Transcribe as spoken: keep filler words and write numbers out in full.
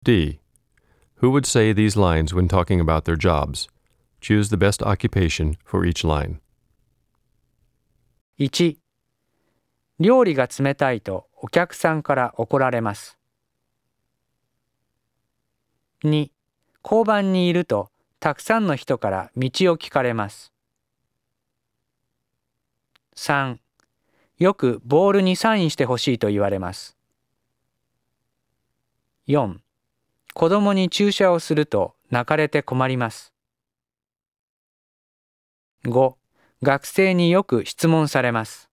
D. Who would say these lines when talking about their jobs? Choose the best occupation for each line. いち. 料理が冷たいとお客さんから怒られます。に. 交番にいるとたくさんの人から道を聞かれます。さん. よくボールにサインしてほしいと言われます。よん. 子供に注射をすると泣かれて困ります。ご. 学生によく質問されます。